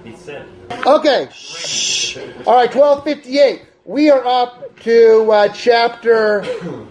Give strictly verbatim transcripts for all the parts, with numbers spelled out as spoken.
He said. Okay. Shh. All right, twelve fifty-eight. We are up to uh, chapter...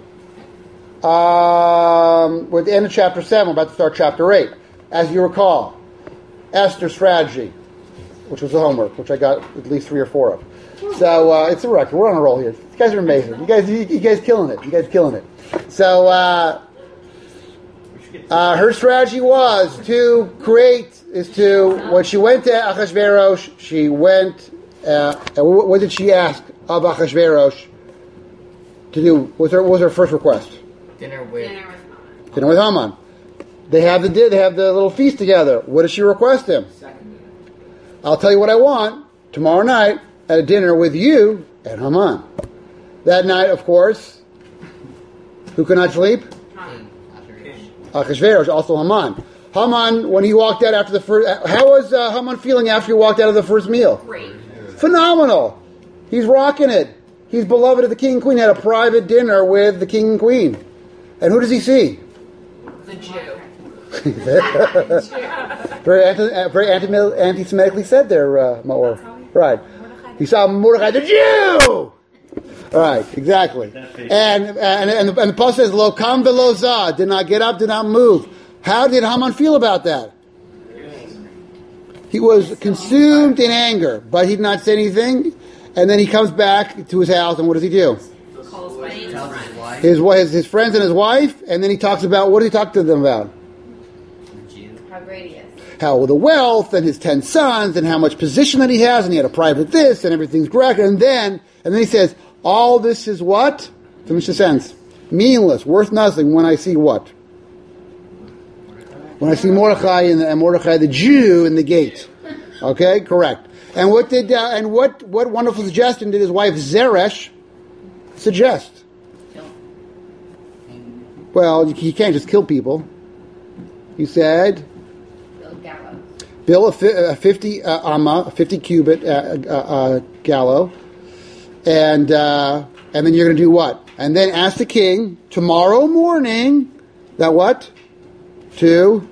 Um, we're at the end of chapter seven. We're about to start chapter eight. As you recall, Esther's strategy, which was the homework, which I got at least three or four of. So uh, it's a record. We're on a roll here. You guys are amazing. You guys, you, you guys killing it. You guys killing it. So uh, uh, her strategy was to create, is to, when she went to Achashverosh, she went, uh, and what, what did she ask of Achashverosh to do? What was her, what was her first request? Dinner with Dinner with Haman. Dinner with Haman. They have the they have the little feast together. What does she request him? second dinner. I'll tell you what I want tomorrow night at a dinner with you and Haman. That night, of course, who could not sleep? Haman. Achashverosh, also Haman. Haman, when he walked out after the first... How was uh, Haman feeling after he walked out of the first meal? Great. Phenomenal. He's rocking it. He's beloved of the king and queen. Had a private dinner with the king and queen. And who does he see? The Jew. very anti, very anti, anti-Semitically said there, uh, Maor. Right. He saw Mordechai the Jew! Right, exactly. And and and the, and the Pasuk says, Lo kam velo zah, did not get up, did not move. How did Haman feel about that? He was consumed in anger, but he did not say anything. And then he comes back to his house, and what does he do? Calls by his friend. His, his his friends and his wife, and then he talks about, what did he talk to them about? How great he is. How the wealth, and his ten sons, and how much position that he has, and he had a private this, and everything's correct. And then, and then he says, all this is what? Finish the sentence. Meaningless, worth nothing when I see what? When I see Mordechai and, and Mordechai the Jew in the gate. Okay, correct. And what did uh, and what what wonderful suggestion did his wife Zeresh suggest? Well, you can't just kill people. He said, Build gallows. build a, fi- a fifty uh, amma, a fifty cubit uh, uh, uh, gallows, and uh, and then you're going to do what? And then ask the king tomorrow morning that what to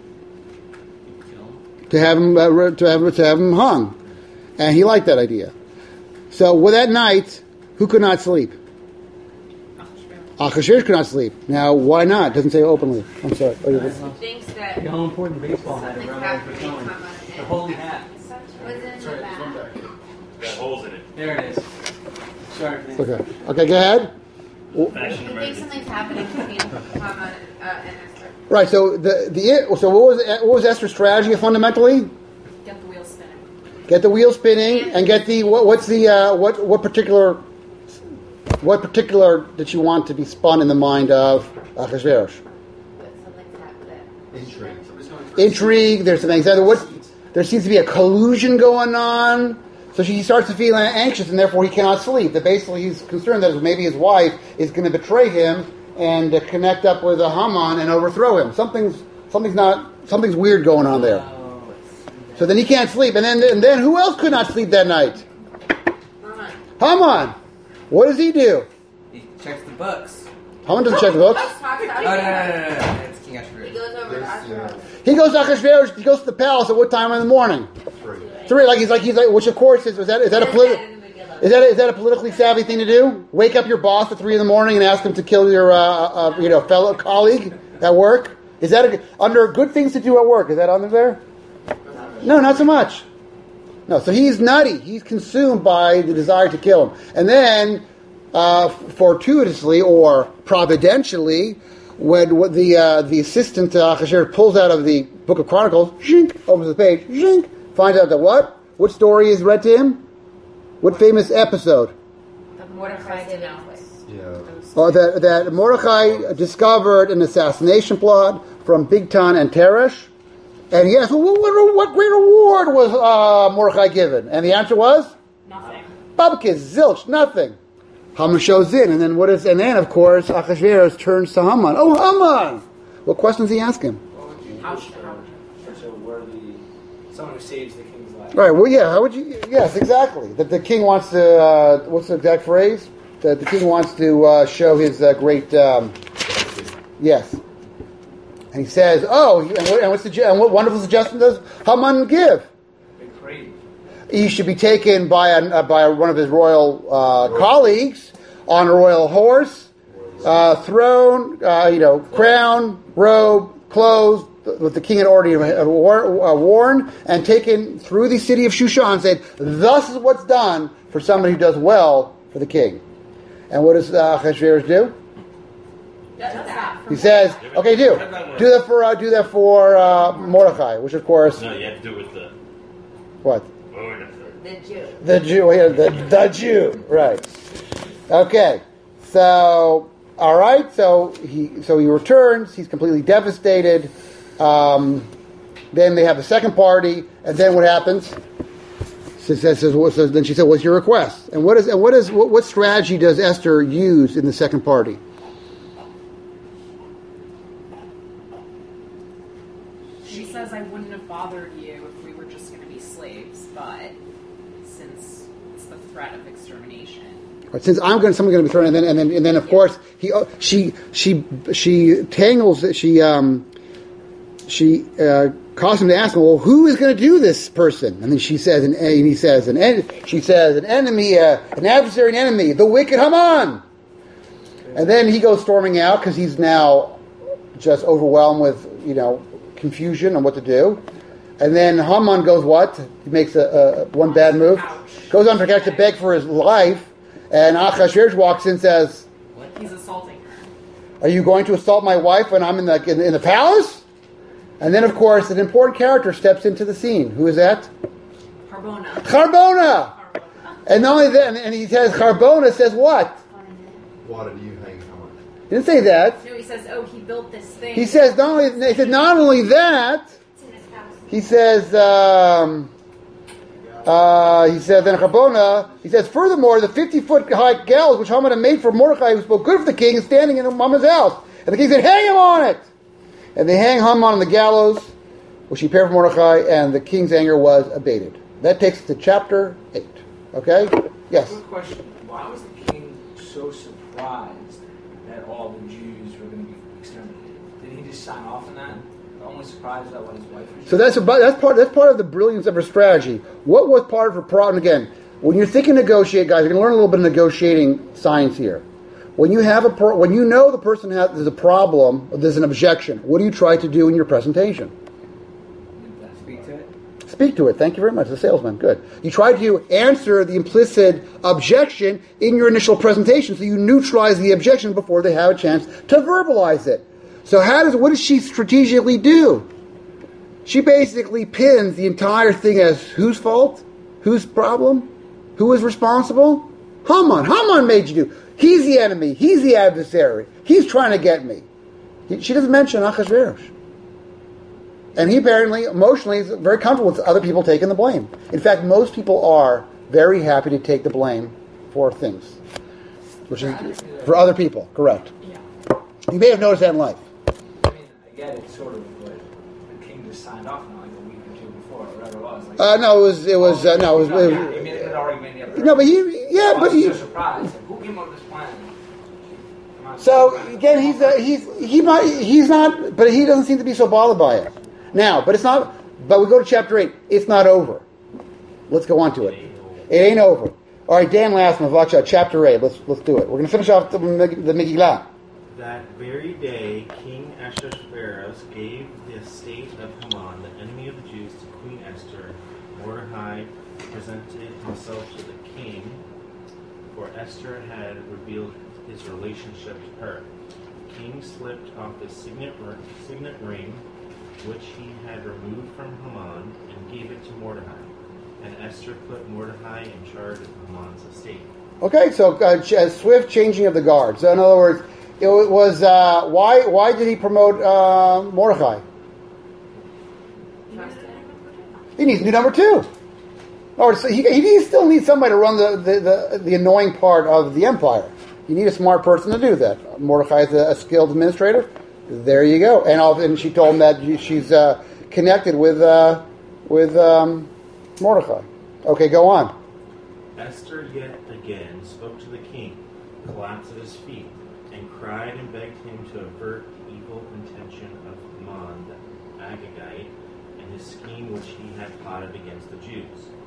to have him uh, to have to have him hung. And he liked that idea. So with that night, who could not sleep? Achashverosh could not sleep. Now, why not? It doesn't say openly. I'm sorry. He thinks that You know how important baseball hat something around happened for to going. Haman The and holy hat. was in the back. Got holes in it. There it is. Sorry for that. Okay. Okay, go ahead. Fashion He thinks emergency. something's happening between Haman uh, and Esther. Right. So the the so what was what was Esther's strategy fundamentally? Get the wheel spinning. Get the wheel spinning and get the what, what's the uh, what what particular what particular did you want to be spun in the mind of Achashverosh? But something's happening. Intrigue. Intrigue. There's some anxiety. What there seems to be a collusion going on. So he starts to feel anxious, and therefore he cannot sleep. That basically he's concerned that maybe his wife is going to betray him and uh, connect up with a Haman and overthrow him. Something's something's not something's weird going on there. So then he can't sleep, and then and then who else could not sleep that night? Haman. Haman. What does he do? He checks the books. Haman doesn't check the books. Talks to Oh, no, no, no, Esther. no, no. It's King He Ashford. goes over to Esther. He goes to Achashverosh. He goes to the palace at what time in the morning? Three. Like he's like he's like, which of course is, is that is that a politi- is that a, is that a politically savvy thing to do? Wake up your boss at three in the morning and ask him to kill your uh, uh, you know fellow colleague at work. Is that a, under good things to do at work? Is that under there? No, not so much. No, so he's nutty. He's consumed by the desire to kill him, and then uh, fortuitously or providentially, when what the uh, the assistant to Achashverosh pulls out of the Book of Chronicles, zhink, opens the page, zhink, finds out that what? What story is read to him? What famous episode? The Mordecai did not place. Oh, that, that Mordechai discovered an assassination plot from Bigtan and Teresh. And he asked, well, what, what, what great reward was uh, Mordechai given? And the answer was? Nothing. Babakis, zilch, nothing. Haman shows in, and then what is? And then, of course, Achashverosh turns to Haman. Oh, Haman! What questions he ask him? How should how? Such a worthy, someone who saves the king's life. Right. Well, yeah. How would you? Yes, exactly. That the king wants to. Uh, what's the exact phrase? That the king wants to uh, show his uh, great. Um, yes. And he says, "Oh, and, what, and what's the and what wonderful suggestion does Haman give?" Big parade. he should be taken by a, uh, by one of his royal uh, colleagues on a royal horse, uh, throne, uh, you know, crown, robe, clothes, what the king had already uh, worn, and taken through the city of Shushan and said, thus is what's done for somebody who does well for the king. And what does uh, Ahasuerus do? He says, okay, do. Do that for, uh, do that for uh, Mordechai, which of course... No, you have to do it with the... What? The Jew. The Jew, yeah, the, the Jew, right. Okay, so, all right, so he so he returns, he's completely devastated. Um, then they have the second party, and then what happens? So, says, so, so then she said, what's your request? And what is and what is what, what strategy does Esther use in the second party? She says, I wouldn't have bothered you if we were just going to be slaves, but since it's the threat of extermination. Right, since I'm going, someone's going to be thrown, and then and then and then of course he uh, she she she tangles she um she uh, caused him to ask him, well, who is going to do this person? And then she says, and, and he says, an en- she says, an enemy, uh, an adversary, an enemy, the wicked Haman. And then he goes storming out because he's now just overwhelmed with you know confusion on what to do. And then Haman goes what? He makes a, a one bad move, goes on for couch to beg for his life. And Ahasuerus walks in and says, He's assaulting her. are you going to assault my wife when I'm in the in, in the palace? And then, of course, an important character steps into the scene. Who is that? Harbona. Harbona! And not only that, and he says, Harbona says what? Why did you hang Haman? He didn't say that. No, he says, oh, he built this thing. He says not only, he said not only that, It's in his house. he says, um, uh, he says, then Harbona, he says, furthermore, the fifty-foot high gallows which Haman had made for Mordecai, who spoke good for the king, is standing in Haman's house. And the king said, hang him on it! And they hang Haman on the gallows, which he prepared for Mordecai, and the king's anger was abated. That takes us to chapter eight. Okay? Yes? Quick question. Why was the king so surprised that all the Jews were going to be exterminated? Did he just sign off on that? Only surprised about what his wife was So that's about, that's part that's part of the brilliance of her strategy. What was part of her problem? Again, when you're thinking negotiate, guys, you're going to learn a little bit of negotiating science here. When you have a per, when you know the person has there's a problem, or there's an objection, what do you try to do in your presentation? Speak to it. Speak to it. Thank you very much. The salesman. Good. You try to answer the implicit objection in your initial presentation, so you neutralize the objection before they have a chance to verbalize it. So how does what does she strategically do? She basically pins the entire thing as whose fault, whose problem, who is responsible. Haman. Haman made you do. He's the enemy. He's the adversary. He's trying to get me. He, she doesn't mention Ahasuerus. And he apparently, emotionally, is very comfortable with other people taking the blame. In fact, most people are very happy to take the blame for things. Which is for other people, correct. Yeah. You may have noticed that in life. I mean, I get it, sort of, but the king just signed off on it like a week or two before, or whatever it was. Like, Uh, no, it was, it was, uh, no, it was, no, it yeah, was I mean, it had already made the other no, but he, yeah, I but was he, so surprised. Like, who came up with this plan? Come on. so again, he's, uh, he's, he might, he's not, but he doesn't seem to be so bothered by it. Now, but it's not, but we go to chapter eight, it's not over. Let's go on to it. It ain't over. All right, Dan Lassman, Vaksha, chapter eight, let's, let's do it. We're going to finish off the, the Megillah. That very day, King Ahasuerus gave the estate of Haman, the enemy of the Jews, to Queen Esther. Mordecai presented himself to the king, for Esther had revealed his relationship to her. The king slipped off the signet, signet ring, which he had removed from Haman, and gave it to Mordecai. And Esther put Mordecai in charge of Haman's estate. Okay, so uh, ch- a swift changing of the guard. So in other words, it was, uh, why why did he promote uh, Mordecai? He needs new number two. Or so he, he still needs somebody to run the, the, the, the annoying part of the empire. You need a smart person to do that. Mordecai is a, a skilled administrator. There you go. And, all, and she told him that she's uh, connected with uh, with um, Mordecai. Okay, go on. Esther yet again spoke to the king, collapsed at his feet, and cried and begged him to avert the evil intention of Haman the Agagite and his scheme which he had plotted against the Jews.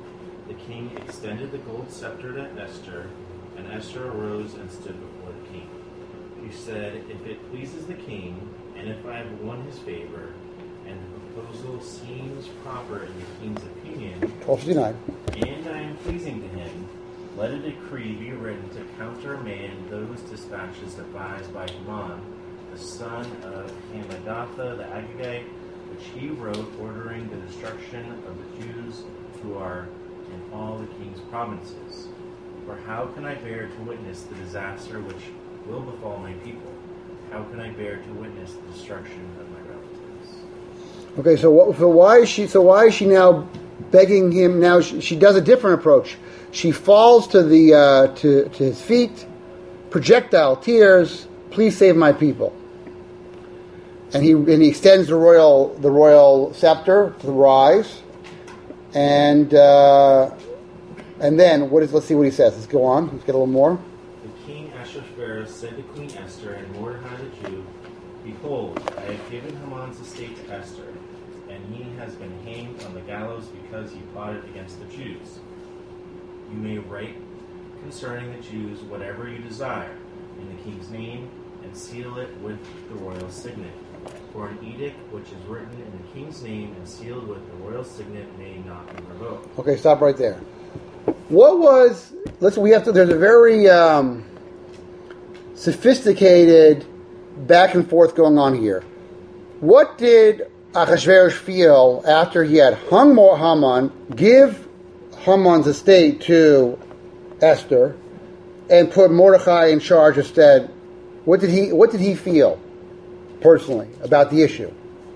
The king extended the gold scepter to Esther, and Esther arose and stood before the king. She said, "If it pleases the king, and if I have won his favor, and the proposal seems proper in the king's opinion, twelve fifty-nine. and I am pleasing to him, let a decree be written to countermand those dispatches devised by Haman, the son of Hammedatha the Agagite, which he wrote ordering the destruction of the Jews who are in all the king's provinces. For how can I bear to witness the disaster which will befall my people? How can I bear to witness the destruction of my relatives?" Okay, so what, so why is she? So why is she now begging him? Now she, she does a different approach. She falls to the uh, to to his feet, projectile tears. Please save my people. And he and he extends the royal the royal scepter to the rise, and uh, and then what is? Let's see what he says. Let's go on. Let's get a little more. The king Ahasuerus said to Queen Esther and Mordecai the Jew, "Behold, I have given Haman's estate to Esther, and he has been hanged on the gallows because he plotted against the Jews. You may write concerning the Jews whatever you desire in the king's name, and seal it with the royal signet. For an edict which is written in the king's name and sealed with the royal signet may not be revoked." Okay, stop right there. What was? Listen, we have to. There's a very um, sophisticated back and forth going on here. What did Ahasuerus feel after he had hung Haman, give Haman's estate to Esther, and put Mordecai in charge instead? What did he? What did he feel personally about the issue?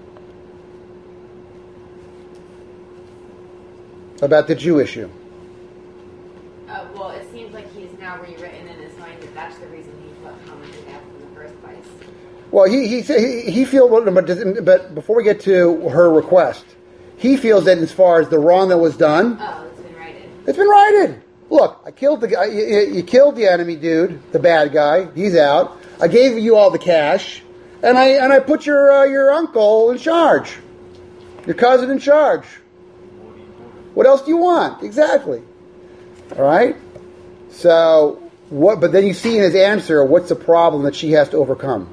About the Jew issue? Uh, well, it seems like he's now rewritten in his mind that that's the reason he put Haman to death in the first place. Well, he he he, he feels, but, but before we get to her request, he feels that as far as the wrong that was done, Oh, it's been righted. it's been righted. Look, I killed the guy. You, you killed the enemy dude, the bad guy. He's out. I gave you all the cash, and I and I put your uh, your uncle in charge, your cousin in charge. What else do you want? Exactly. All right. So what? But then you see in his answer, what's the problem that she has to overcome?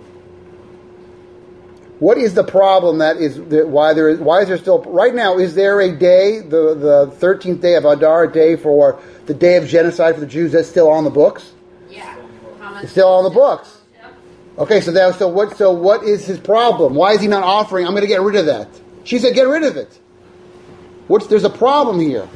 What is the problem that is that why there is why is there still right now? Is there a day, the the thirteenth day of Adar, a day for the day of genocide for the Jews? That's still on the books. Yeah. It's still on the books. Okay, so that so what so what is his problem? Why is he not offering? I'm going to get rid of that. She said, get rid of it. What's there's a problem here?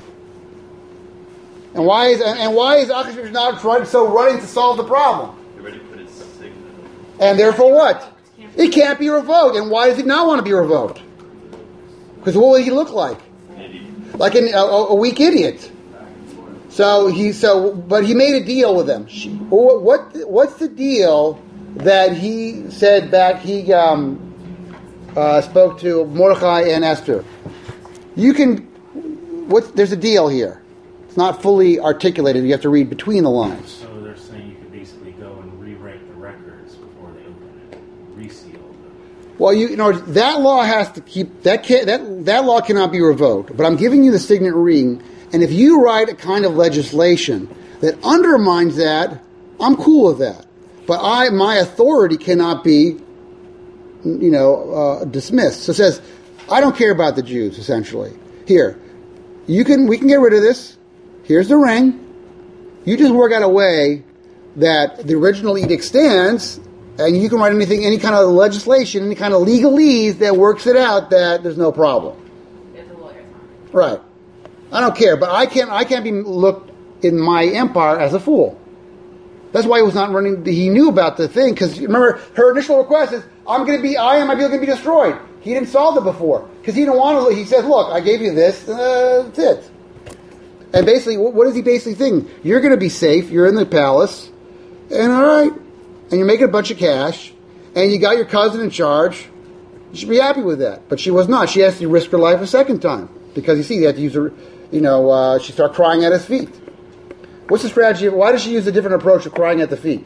And why is and why is Ahasuerus not trying so running to solve the problem? He already put his signet. And therefore what? It can't be revoked. And why does he not want to be revoked? Because what will he look like? Like an, a, a weak idiot. So he so, but he made a deal with them. What, what what's the deal that he said back? He um, uh, spoke to Mordecai and Esther. You can. What? There's a deal here. It's not fully articulated. You have to read between the lines. So they're saying you could basically go and rewrite the records before they open it, reseal them. Well, you, you know that law has to keep that can, that that law cannot be revoked. But I'm giving you the signet ring, and if you write a kind of legislation that undermines that, I'm cool with that. But I my authority cannot be, you know, uh, dismissed. So it says, I don't care about the Jews. Essentially, here, you can we can get rid of this. Here's the ring. You just work out a way that the original edict stands. And you can write anything, any kind of legislation, any kind of legalese that works it out that there's no problem. If the lawyer's on it. Right. I don't care, but I can't. I can't be looked in my empire as a fool. That's why he was not running. He knew about the thing because remember her initial request is, "I'm going to be. I and my people going to be destroyed." He didn't solve it before because he didn't want to. He said, "Look, I gave you this. Uh, that's it." And basically, what is he basically thinking? You're going to be safe. You're in the palace, and all right. And you're making a bunch of cash, and you got your cousin in charge. You should be happy with that. But she was not. She has to risk her life a second time. Because, you see, they had to use her, you know, uh, she started crying at his feet. What's the strategy? Why does she use a different approach of crying at the feet?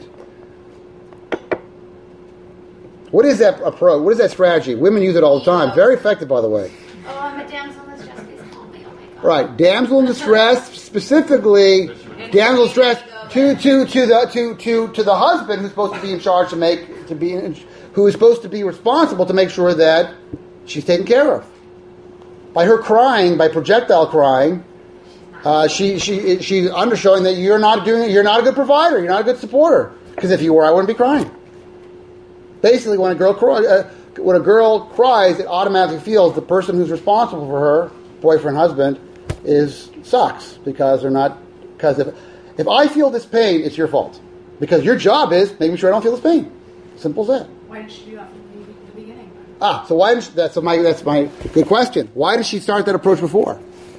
What is that approach? What is that strategy? Women use it all the time. Very effective, by the way. Oh, I'm a damsel in distress. Please call me. Oh, my Right, damsel in distress, specifically damsel in distress to to to the to to to the husband who's supposed to be in charge to make to be in, who is supposed to be responsible to make sure that she's taken care of. By her crying, by projectile crying, uh, she she she's undershowing that you're not doing you're not a good provider, you're not a good supporter. Because if you were, I wouldn't be crying. Basically, when a girl cry, uh, when a girl cries, it automatically feels the person who's responsible for her, boyfriend, husband, is sucks because they're not. Because if if I feel this pain, it's your fault. Because your job is making sure I don't feel this pain. Simple as that. Why did she do that from the beginning? Ah, so why did she, that's my that's my good question. Why did she start that approach before?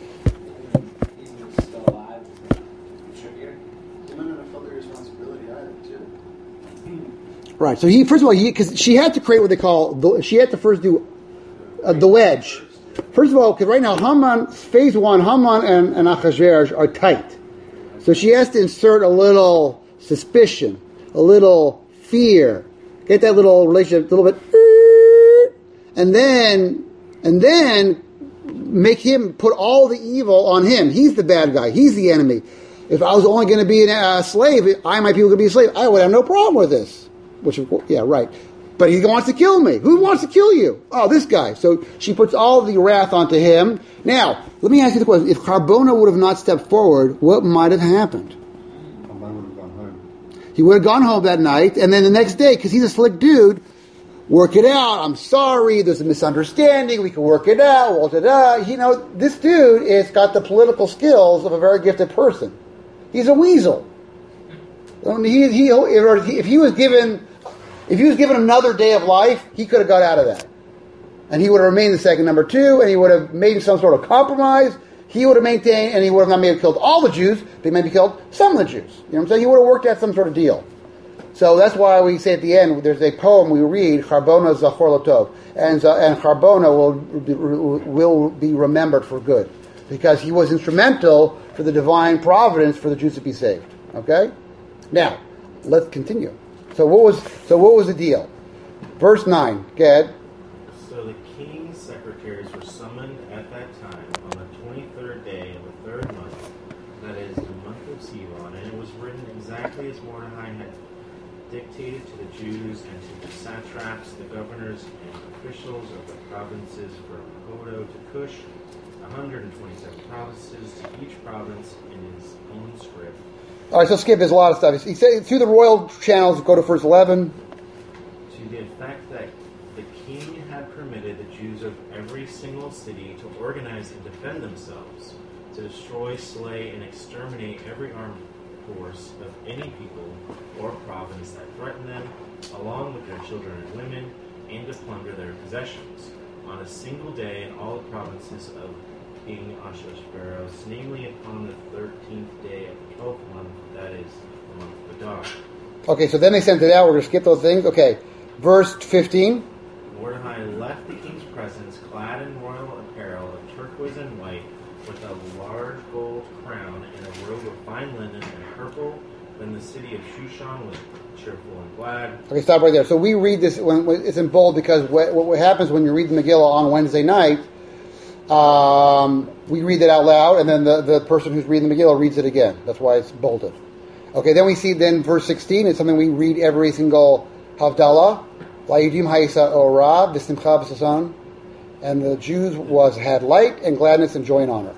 He's still alive. Trickier. He might not have felt the responsibility either, too. Right. So he first of all, because she had to create what they call the, she had to first do uh, the wedge. First of all, because right now Haman phase one, Haman and, and Achashverosh are tight. So she has to insert a little suspicion, a little fear, get that little relationship a little bit, and then and then make him put all the evil on him. He's the bad guy. He's the enemy. If I was only going to be a uh, slave, I might be able to be a slave. I would have no problem with this. Which, of course, yeah, right. But he wants to kill me. Who wants to kill you? Oh, this guy. So she puts all the wrath onto him. Now, let me ask you the question. If Harbona would have not stepped forward, what might have happened? Haman would have gone home. He would have gone home that night, and then the next day, because he's a slick dude, work it out. I'm sorry. There's a misunderstanding. We can work it out. Well, da-da. You know, this dude has got the political skills of a very gifted person. He's a weasel. He, he, if he was given... If he was given another day of life, he could have got out of that. And he would have remained the second number two, and he would have made some sort of compromise. He would have maintained, and he would have not maybe killed all the Jews, but he maybe killed some of the Jews. You know what I'm saying? He would have worked out some sort of deal. So that's why we say at the end, there's a poem we read, Charbona Zachor Lotov. And, uh, and Charbona will be, will be remembered for good. Because he was instrumental for the divine providence for the Jews to be saved. Okay? Now, let's continue. So what was so what was the deal? Verse nine, Gad. So the king's secretaries were summoned at that time on the twenty-third day of the third month, that is the month of Sivan, and it was written exactly as Mordecai had dictated to the Jews and to the satraps, the governors, and officials of the provinces from Hodo to Cush, one hundred twenty-seven provinces, to each province in his own script. All right, so skip. There's a lot of stuff. He said through the royal channels. Go to verse eleven. To the effect that the king had permitted the Jews of every single city to organize and defend themselves, to destroy, slay, and exterminate every armed force of any people or province that threatened them, along with their children and women, and to plunder their possessions, on a single day in all the provinces of King Ahasuerus, namely upon the thirteenth day of the twelfth month, that is the month of Adar. Okay, so then they sent it out. We're going to skip those things. Okay, verse fifteen. Mordecai left the king's presence, clad in royal apparel of turquoise and white, with a large gold crown and a robe of fine linen and purple. Then the city of Shushan was cheerful and glad. Okay, stop right there. So we read this when, when it's in bold because what, what happens when you read the Megillah on Wednesday night? Um, we read it out loud, and then the, the person who's reading the Megillah reads it again. That's why it's bolded. Okay, then we see then verse sixteen. It's something we read every single Havdalah. La'yudim ha'isa ora v'simcha v'sasan. And the Jews was had light and gladness and joy and honor.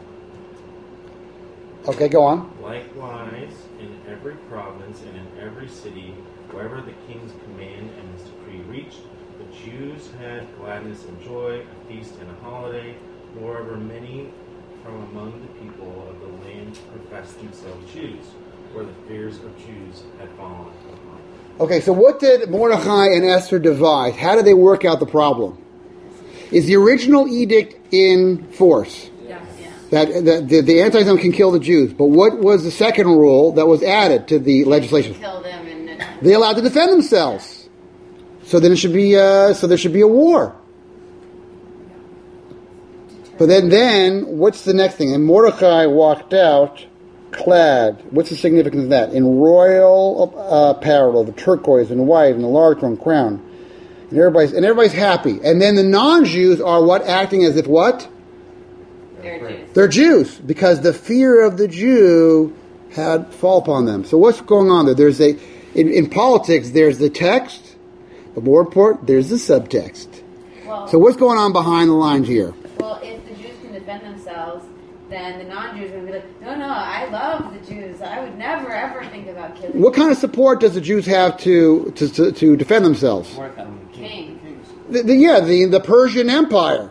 Okay, go on. Likewise, in every province and in every city, wherever the king's command and his decree reached, the Jews had gladness and joy, a feast and a holiday. Moreover, many from among the people of the land professed themselves Jews, where the fears of Jews had fallen upon them. Okay, so what did Mordechai and Esther devise? How did they work out the problem? Is the original edict in force? Yes. Yeah. That, that the, the anti-Zionism can kill the Jews. But what was the second rule that was added to the legislation? Kill them and They're allowed to defend themselves. So then it should be. Uh, so there should be a war. But then, then, what's the next thing? And Mordecai walked out clad. What's the significance of that? In royal uh, apparel, the turquoise and white and the large one crown. And everybody's and everybody's happy. And then the non-Jews are what? Acting as if what? They're Jews. They're Jews because the fear of the Jew had fall upon them. So what's going on there? There's a in, in politics. There's the text, but more important, there's the subtext. Well, So what's going on behind the lines here? well, if the Jews can defend themselves, then the non-Jews would be like, no, no, I love the Jews. I would never, ever think about killing What kind of support does the Jews have to to, to, to defend themselves? King. The, the, yeah, the the Persian Empire.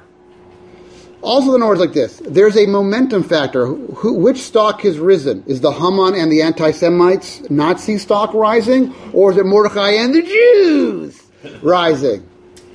Also, the Lord's like this. There's a momentum factor. Who, which stock has risen? Is the Haman and the anti-Semites Nazi stock rising, or is it Mordecai and the Jews rising?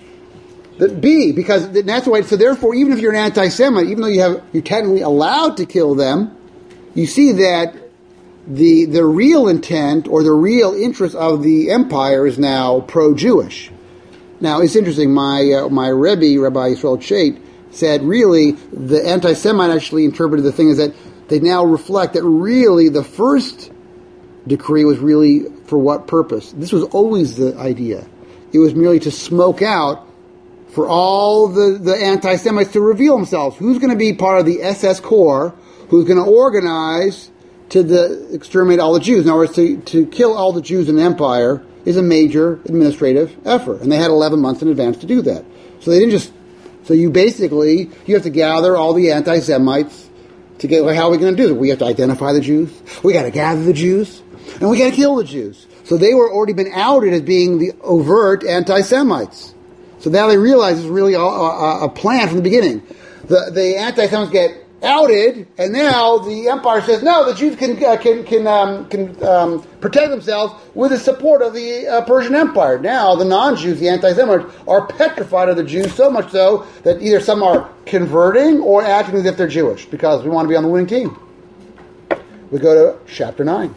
The B, because that's why. So therefore, even if you're an anti-Semite, even though you have you're technically allowed to kill them, you see that the the real intent or the real interest of the empire is now pro-Jewish. Now it's interesting. My uh, my Rebbe, Rabbi Yisrael Chait, said really the anti-Semite actually interpreted the thing as that they now reflect that really the first decree was really for what purpose? This was always the idea. It was merely to smoke out for all the, the anti-Semites to reveal themselves. Who's going to be part of the S S Corps? Who's going to organize to the exterminate all the Jews? In other words, to, to kill all the Jews in the empire is a major administrative effort. And they had eleven months in advance to do that. So they didn't just... So you basically, you have to gather all the anti-Semites to get, like, how are we going to do it? We have to identify the Jews. We got to gather the Jews. And we got to kill the Jews. So they were already been outed as being the overt anti-Semites. So now they realize it's really a, a, a plan from the beginning. The, the anti-Semites get outed, and now the empire says, no, the Jews can uh, can can um, can um, protect themselves with the support of the uh, Persian Empire. Now the non-Jews, the anti-Semites, are petrified of the Jews so much so that either some are converting or acting as if they're Jewish because we want to be on the winning team. We go to chapter nine.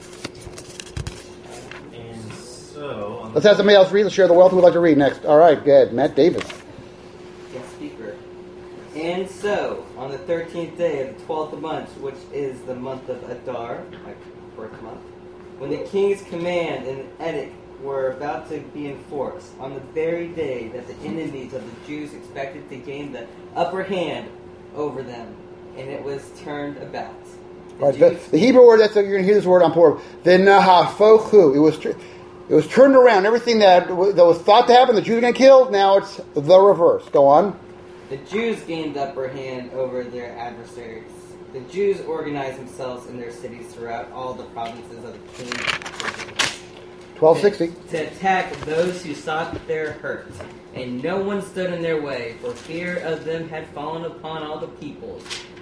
And so, on Let's have somebody else read. Let's share the wealth. Who would like to read next? All right, go ahead. Matt Davis. Guest speaker. And so, on the thirteenth day of the twelfth month, which is the month of Adar, like birth month, when the king's command and edict were about to be enforced, on the very day that the enemies of the Jews expected to gain the upper hand over them, and it was turned about. The, Right, the, the Hebrew word that's you're going to hear this word on Purim. The nahafochu. It was it was turned around. Everything that that was thought to happen, the Jews were going to kill. Now it's the reverse. Go on. The Jews gained the upper hand over their adversaries. The Jews organized themselves in their cities throughout all the provinces of the king. Twelve sixty. To, to attack those who sought their hurt, and no one stood in their way, for fear of them had fallen upon all the peoples.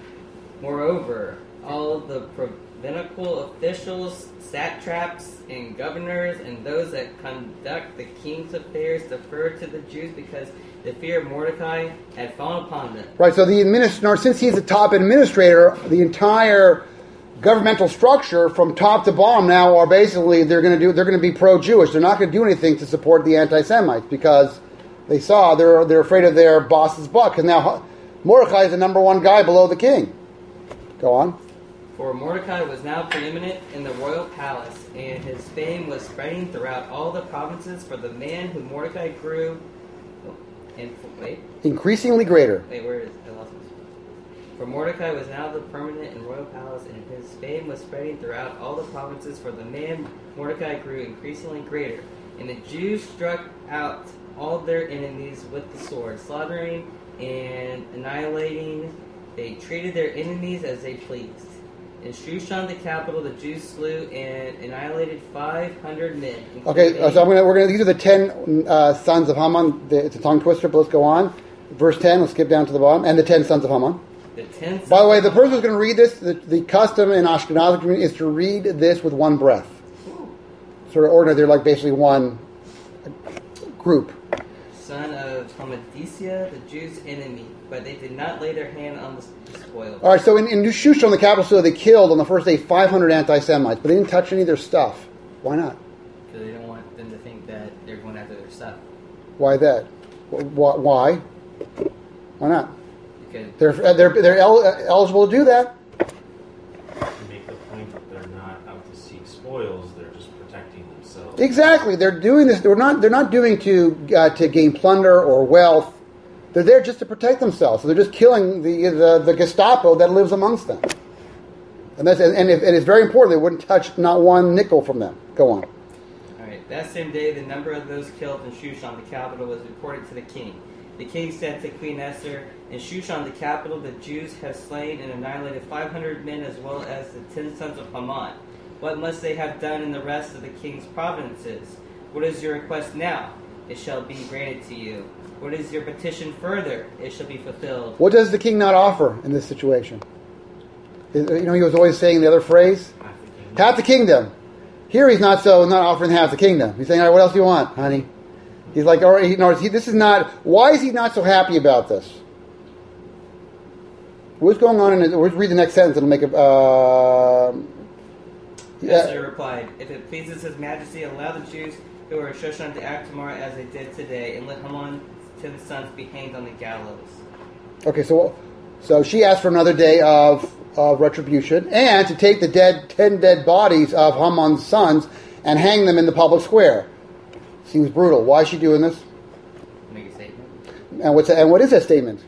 Moreover, all the provincial officials, satraps, and governors, and those that conduct the king's affairs deferred to the Jews because the fear of Mordecai had fallen upon them. Right. So the administrator, since he's the top administrator, the entire governmental structure from top to bottom now are basically they're going to do they're going to be pro-Jewish. They're not going to do anything to support the anti-Semites because they saw they're they're afraid of their boss's butt. Because now Mordecai is the number one guy below the king. Go on. For Mordecai was now preeminent in the royal palace, and his fame was spreading throughout all the provinces. For the man whom Mordecai grew, and wait, Increasingly greater. wait, where is I lost this? For Mordecai was now the permanent in royal palace, and his fame was spreading throughout all the provinces. For the man Mordecai grew increasingly greater, and the Jews struck out all their enemies with the sword, slaughtering and annihilating. They treated their enemies as they pleased. In Shushan, the capital, the Jews slew and annihilated five hundred men. Okay, uh, so I'm gonna we're gonna these are the ten uh, sons of Haman. The, it's a tongue twister, but let's go on. Verse ten. Let's skip down to the bottom. And the ten sons of Haman. The ten. By the way, the person who's going to read this, the, the custom in Ashkenazi community is to read this with one breath. Sort of ordinary. They're like basically one group. Son of Hamadisia, the Jews' enemy, but they did not lay their hand on the spoil. All right, so in, in Shushan, the capital, so they killed on the first day five hundred anti-Semites, but they didn't touch any of their stuff. Why not? Because they don't want them to think that they're going after their stuff. Why that? Wh- Why? Why not? Because They're they're they're el- eligible to do that. to make the point that they're not out to seek spoils, they're just protecting themselves. Exactly. They're doing this. They're not. They're not doing to uh, to gain plunder or wealth. They're there just to protect themselves. So they're just killing the the, the Gestapo that lives amongst them. And that's and, if, and it's very important. They wouldn't touch not one nickel from them. Go on. All right. That same day, the number of those killed in Shushan, the capital, was reported to the king. The king said to Queen Esther, "In Shushan, the capital, the Jews have slain and annihilated five hundred men as well as the ten sons of Haman. What must they have done in the rest of the king's provinces? What is your request now? It shall be granted to you. What is your petition further? It shall be fulfilled." What does the king not offer in this situation? You know, he was always saying the other phrase, half the kingdom. Here he's not so not offering half the kingdom. He's saying, all right, what else do you want, honey? He's like, all right, you know, this is not, why is he not so happy about this? What's going on in it? Let's read the next sentence. It'll make it, uh, yeah. Esther replied, "If it pleases His Majesty, allow the Jews who are in Shushan to act tomorrow as they did today, and let Haman's ten sons be hanged on the gallows." Okay, so so she asked for another day of, of retribution, and to take the dead ten dead bodies of Haman's sons and hang them in the public square. Seems brutal. Why is she doing this? Make a statement. And what's and what is that statement?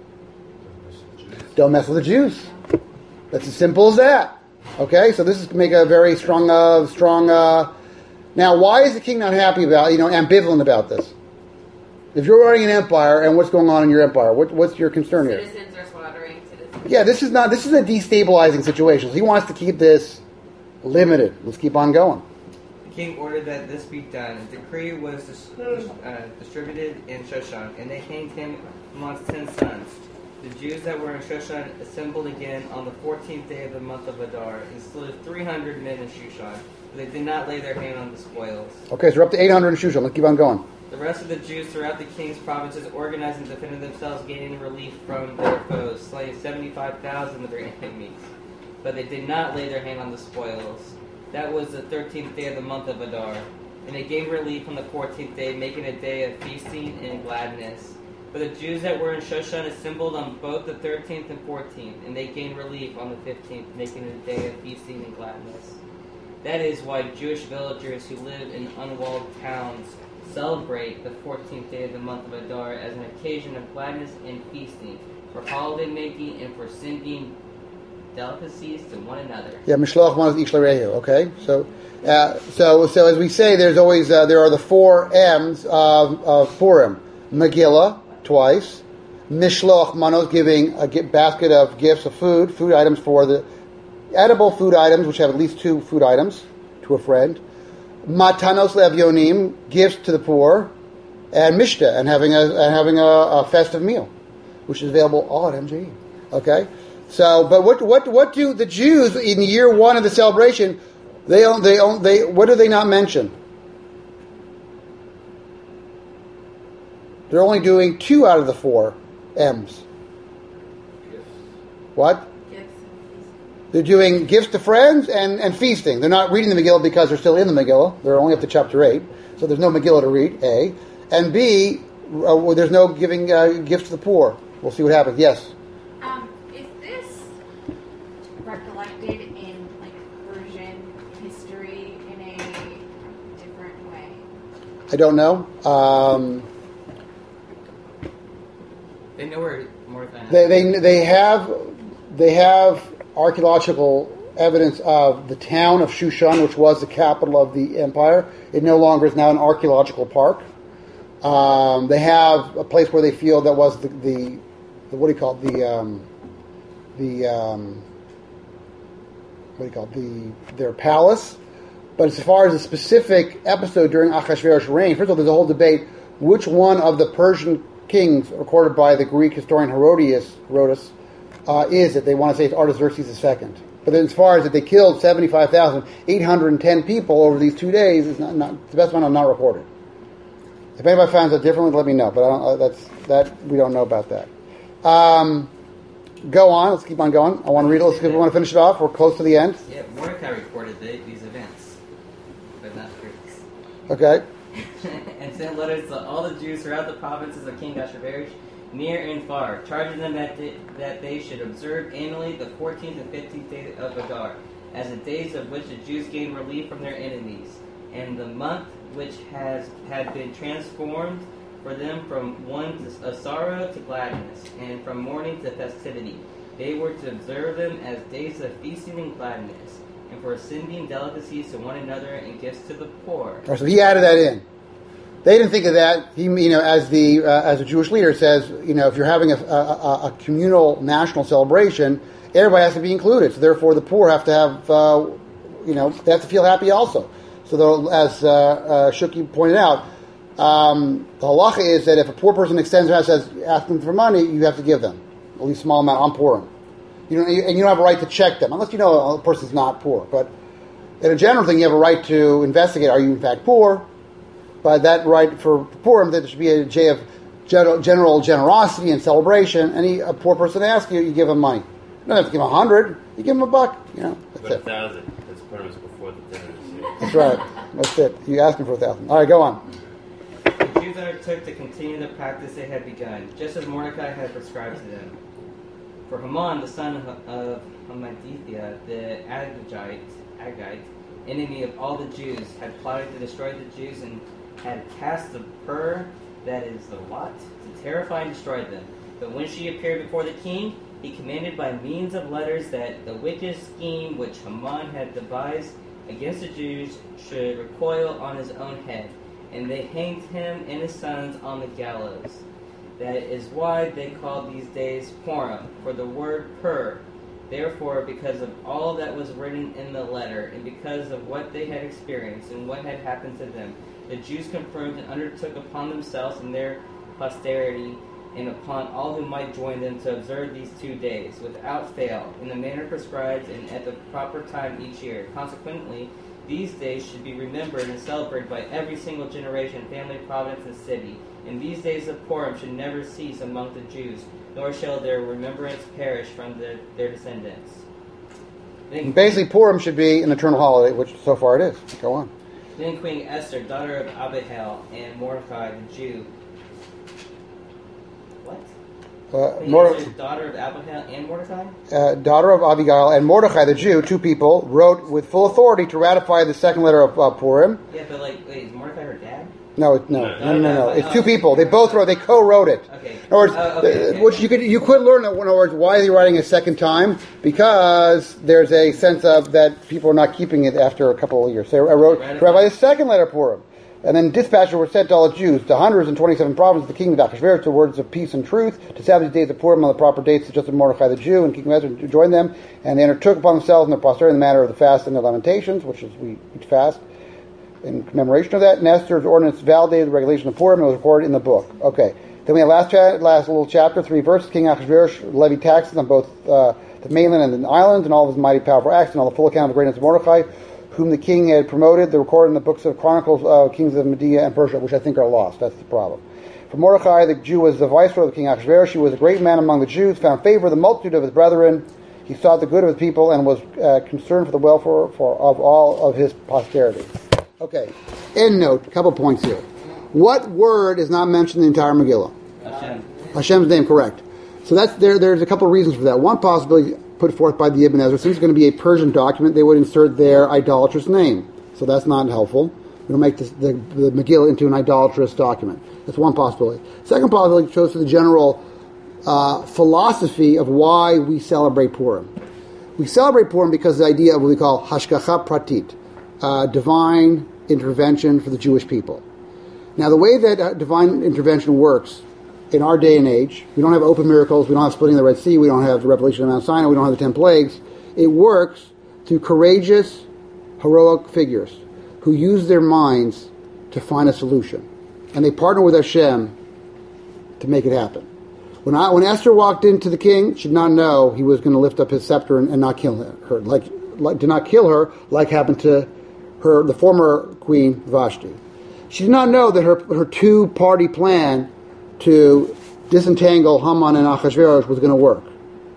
Don't mess with the Jews. That's as simple as that. Okay, so this is to make a very strong, uh, strong. Uh, now, why is the king not happy about, you know, ambivalent about this? If you're running an empire, and what's going on in your empire, what, what's your concern here? Citizens are slaughtering citizens. Yeah, this is not. This is a destabilizing situation. So he wants to keep this limited. Let's keep on going. The king ordered that this be done. A decree was dis- dis- uh, distributed in Shushan, and they hanged him amongst ten sons. The Jews that were in Shushan assembled again on the fourteenth day of the month of Adar and slew three hundred men in Shushan, but they did not lay their hand on the spoils. Okay, so we're up to eight hundred in Shushan. Let's keep on going. The rest of the Jews throughout the king's provinces organized and defended themselves, gaining relief from their foes, slaying seventy-five thousand of their enemies. But they did not lay their hand on the spoils. That was the thirteenth day of the month of Adar. And they gained relief on the fourteenth day, making a day of feasting and gladness. But the Jews that were in Shushan assembled on both the thirteenth and fourteenth, and they gained relief on the fifteenth, making it a day of feasting and gladness. That is why Jewish villagers who live in unwalled towns celebrate the fourteenth day of the month of Adar as an occasion of gladness and feasting, for holiday making and for sending delicacies to one another. Yeah, Mishloach Manos Ish L'Rehu. Okay, so uh, so so as we say, there's always uh, there are the four M's of, of Purim: Megillah twice, Mishloach Manos, giving a basket of gifts of food, food items for the edible food items, which have at least two food items to a friend. Matanos Levyonim, gifts to the poor, and Mishta, and having a and having a, a festive meal, which is available all at M J E. Okay, so but what what what do the Jews in year one of the celebration? They own, they own, they what do they not mention? They're only doing two out of the four M's. What? They're doing gifts to friends and, and feasting. They're not reading the Megillah because they're still in the Megillah. They're only up to chapter eight. So there's no Megillah to read, A. And B, uh, well, there's no giving uh, gifts to the poor. We'll see what happens. Yes? Um, is this recollected in, like, Persian history in a different way? I don't know. Um, They know where Mordecai. they, they, they have... They have archaeological evidence of the town of Shushan, which was the capital of the empire. It no longer is now an archaeological park. Um, they have a place where they feel that was the, the, the what do you call it? The um, the um, what do you call it? The their palace. But as far as a specific episode during Achashverosh's reign, first of all, there's a whole debate which one of the Persian kings recorded by the Greek historian Herodotus, Herodotus Uh, is that they want to say it's Artaxerxes the Second. But then as far as that they killed seventy-five thousand eight hundred ten people over these two days, is not, not the best one I'm not reported. If anybody finds out differently, let me know. But I don't, uh, that's that we don't know about that. Um, go on. Let's keep on going. I want to read it. Let's we want to finish it off. We're close to the end. Yeah, Mordecai recorded the, these events, but not Greeks. Okay. And sent letters to all the Jews throughout the provinces of King Ahasuerus, near and far, charging them that they, that they should observe annually the fourteenth and fifteenth day of Adar, as the days of which the Jews gained relief from their enemies, and the month which has had been transformed for them from one to, of sorrow to gladness, and from mourning to festivity. They were to observe them as days of feasting and gladness, and for sending delicacies to one another and gifts to the poor. Right, so he added that in. They didn't think of that. He, you know, as the uh, as a Jewish leader says, you know, if you're having a, a, a communal national celebration, everybody has to be included. So therefore, the poor have to have, uh, you know, they have to feel happy also. So as uh, uh, Shuki pointed out, um, the halacha is that if a poor person extends their hand and says, ask them for money, you have to give them at least a small amount. I'm poor. You know, and you don't have a right to check them unless you know a person's not poor. But in a general thing, you have a right to investigate: are you in fact poor? By that right for Purim, there should be a day of general generosity and celebration. Any a poor person asks you, you give them money. You don't have to give them a hundred. You give them a buck. You know, that's But a it. thousand. That's Purim is before the dinner. That's right. That's it. You ask them for a thousand. All right, go on. The Jews undertook to continue the practice they had begun, just as Mordecai had prescribed to them. For Haman, the son of Hammedatha, the Agagite, Agagite, enemy of all the Jews, had plotted to destroy the Jews and had cast the pur, that is the lot, to terrify and destroy them. But when she appeared before the king, he commanded by means of letters that the wicked scheme which Haman had devised against the Jews should recoil on his own head. And they hanged him and his sons on the gallows. That is why they called these days Purim, for the word pur. Therefore, because of all that was written in the letter, and because of what they had experienced and what had happened to them, the Jews confirmed and undertook upon themselves and their posterity, and upon all who might join them, to observe these two days, without fail, in the manner prescribed and at the proper time each year. Consequently, these days should be remembered and celebrated by every single generation, family, province, and city. And these days of Purim should never cease among the Jews, nor shall their remembrance perish from the, their descendants. Then, Basically, Purim should be an eternal holiday, which so far it is. Go on. then Queen Esther, daughter of Abihail, and Mordecai the Jew. What? Uh, Queen Morde- Esther, daughter of Abihail and Mordecai? uh, daughter of Abigail and Mordecai the Jew, two people, wrote with full authority to ratify the second letter of uh, Purim. Yeah, but like, wait, is Mordecai her dad? No, it- no, no, no, no, no. It's two Oh. people. They both wrote. They co-wrote it. Okay. In other words, Oh, okay, uh, okay. which you could you could learn. In other words, why are they writing a second time? Because there's a sense of that people are not keeping it after a couple of years. So I wrote Right. to ratify the second letter of Purim, and then dispatches were sent to all the Jews, to hundreds and twenty-seven provinces, the kingdom of Ahasuerus, to words of peace and truth, to establish the days of Purim on the proper dates, just as Mordecai the Jew and King Ezra to join them, and they undertook upon themselves and their posterity in the matter of the fast and the lamentations, which is we each fast. In commemoration of that, and Esther's ordinance validated the regulation of Purim and was recorded in the book. Okay. Then we have last cha- last little chapter, three verses. King Ahasuerus levied taxes on both uh, the mainland and the islands, and all of his mighty powerful acts, and all the full account of the greatness of Mordecai, whom the king had promoted. They're recorded in the books of Chronicles of Kings of Media and Persia, which I think are lost. That's the problem. For Mordecai, the Jew was the viceroy of King Ahasuerus. He was a great man among the Jews, found favor of the multitude of his brethren. He sought the good of his people and was uh, concerned for the welfare for, of all of his posterity. Okay, end note, a couple points here. What word is not mentioned in the entire Megillah? Hashem. Hashem's name, correct. So that's there. There's a couple of reasons for that. One possibility put forth by the Ibn Ezra, since it's going to be a Persian document, they would insert their idolatrous name. So that's not helpful. We don't make this, the, the Megillah into an idolatrous document. That's one possibility. Second possibility shows to the general uh, philosophy of why we celebrate Purim. We celebrate Purim because of the idea of what we call hashgacha pratit, uh, divine intervention for the Jewish people. Now, the way that uh, divine intervention works in our day and age, we don't have open miracles, we don't have splitting the Red Sea, we don't have the revelation of Mount Sinai, we don't have the ten plagues. It works through courageous, heroic figures who use their minds to find a solution. And they partner with Hashem to make it happen. When I, when Esther walked into the king, she did not know he was going to lift up his scepter and, and not kill her. Like, like, did not kill her, like happened to her, the former queen Vashti. She did not know that her her two-party plan to disentangle Haman and Achashverosh was going to work.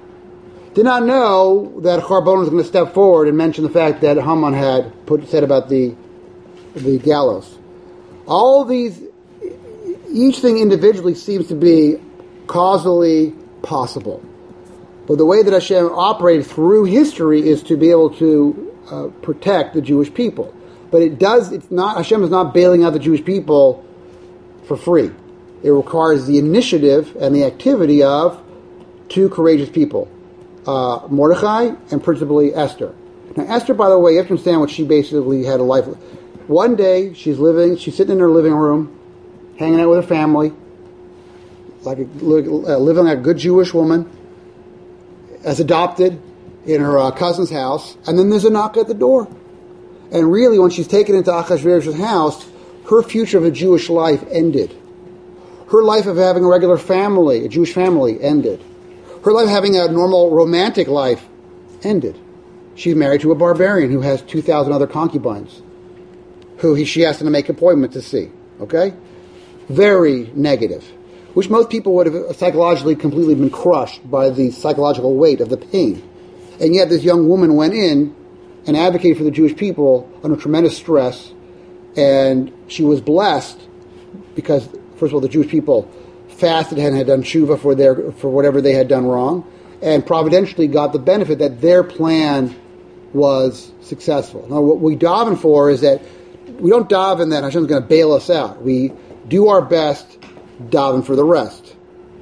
Did not know that Charbon was going to step forward and mention the fact that Haman had put said about the the gallows. All these, each thing individually seems to be causally possible. But the way that Hashem operated through history is to be able to uh, protect the Jewish people. But it does, it's not, Hashem is not bailing out the Jewish people for free. It requires the initiative and the activity of two courageous people, uh, Mordechai and principally Esther. Now, Esther, by the way, you have to understand what she basically had a life. One day, she's living, she's sitting in her living room, hanging out with her family, like a, uh, living like a good Jewish woman, as adopted in her uh, cousin's house, and then there's a knock at the door. And really, when she's taken into Achashverosh's house, her future of a Jewish life ended. Her life of having a regular family, a Jewish family, ended. Her life of having a normal romantic life ended. She's married to a barbarian who has two thousand other concubines, who he, she has to make appointments to see. Okay? Very negative. Which most people would have psychologically completely been crushed by the psychological weight of the pain. And yet this young woman went in and advocated for the Jewish people under tremendous stress, and she was blessed because, first of all, the Jewish people fasted and had done tshuva for their for whatever they had done wrong, and providentially got the benefit that their plan was successful. Now, what we daven for is that we don't daven that Hashem's going to bail us out. We do our best, daven for the rest.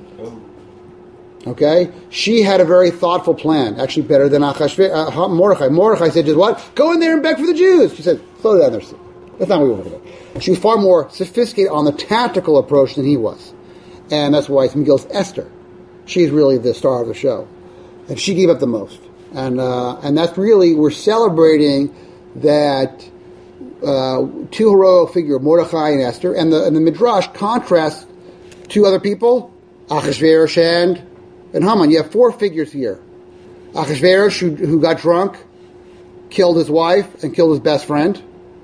Okay? She had a very thoughtful plan, actually better than Achashverosh, uh, Mordechai. Mordechai said, just what? Go in there and beg for the Jews. She said, slow down there. That's not what we want to do. She was far more sophisticated on the tactical approach than he was. And that's why it's Megillus Esther. She's really the star of the show. And she gave up the most. And uh, and that's really, we're celebrating that uh, two heroic figure, Mordechai and Esther. And the, and the Midrash contrasts two other people, Achashverosh and, and Haman. You have four figures here. Achashverosh, who, who got drunk, killed his wife, and killed his best friend.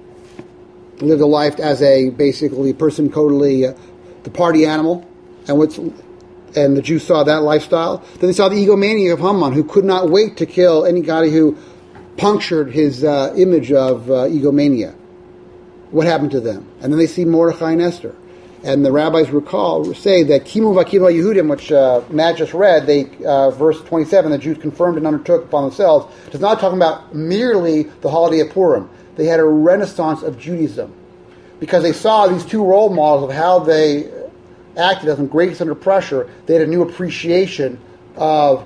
Lived a life as a, basically, person totally, uh, the party animal. And what's, and the Jews saw that lifestyle. Then they saw the egomania of Haman, who could not wait to kill anybody who punctured his uh, image of uh, egomania. What happened to them? And then they see Mordechai and Esther. And the rabbis recall, say that Kimu Vakimu Yehudim, which uh, Matt just read, they, uh, verse twenty-seven, the Jews confirmed and undertook upon themselves, does not talk about merely the holiday of Purim. They had a renaissance of Judaism. Because they saw these two role models of how they acted as greatest under pressure. They had a new appreciation of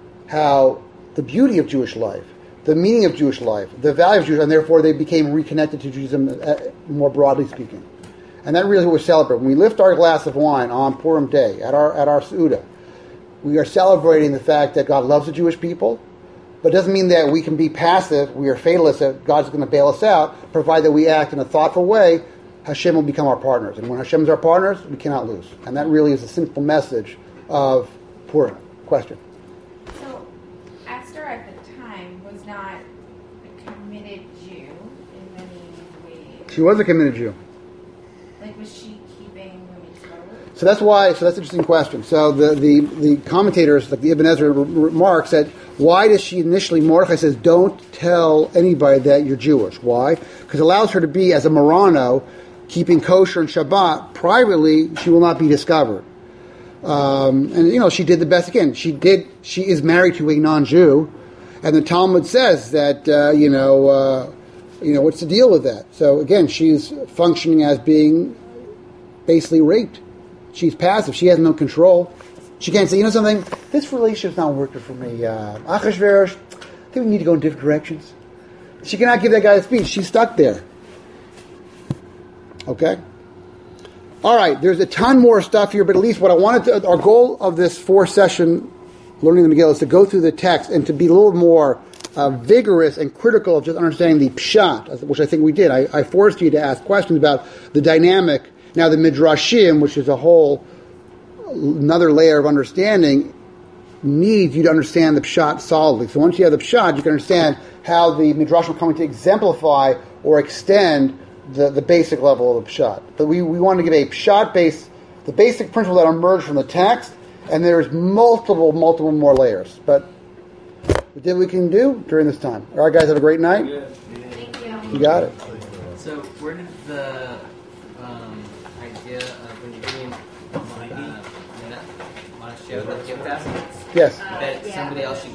how the beauty of Jewish life, the meaning of Jewish life, the value of Jewish life, and therefore they became reconnected to Judaism uh, more broadly speaking. And that really is what we celebrate. When we lift our glass of wine on Purim Day at our at our Seudah, we are celebrating the fact that God loves the Jewish people, but it doesn't mean that we can be passive, we are fatalists, that God's going to bail us out, provided that we act in a thoughtful way. Hashem will become our partners. And when Hashem is our partners, we cannot lose. And that really is the simple message of Purim. Question? So, Esther at the time was not a committed Jew in many ways. She was a committed Jew. Like, was she keeping the mitzvot? So that's why, so that's an interesting question. So the, the, the commentators, like the Ibn Ezra remarks, that why does she initially, Mordechai says, don't tell anybody that you're Jewish. Why? Because it allows her to be, as a Marano, keeping kosher and Shabbat privately, she will not be discovered. Um, and, you know, she did the best again. She did, she is married to a non-Jew, and the Talmud says that, uh, you know, uh, you know, what's the deal with that? So, again, she's functioning as being basically raped. She's passive. She has no control. She can't say, you know something, this relationship's not working for me. Uh, Achashverosh, I think we need to go in different directions. She cannot give that guy a speech. She's stuck there. Okay? All right, there's a ton more stuff here, but at least what I wanted to, our goal of this four-session learning the Megillah is to go through the text and to be a little more uh, vigorous and critical of just understanding the pshat, which I think we did. I, I forced you to ask questions about the dynamic. Now, the Midrashim, which is a whole another layer of understanding, needs you to understand the pshat solidly. So once you have the pshat, you can understand how the Midrashim are coming to exemplify or extend the, the basic level of the pshat. But we, we want to give a pshat base, the basic principles that emerge from the text, and there's multiple, multiple more layers. But we did what we can do during this time. All right, guys, have a great night. Thank you. You got it. So where did the um, idea of when you're doing uh, Monashio, the gift basket, Yes. that somebody else should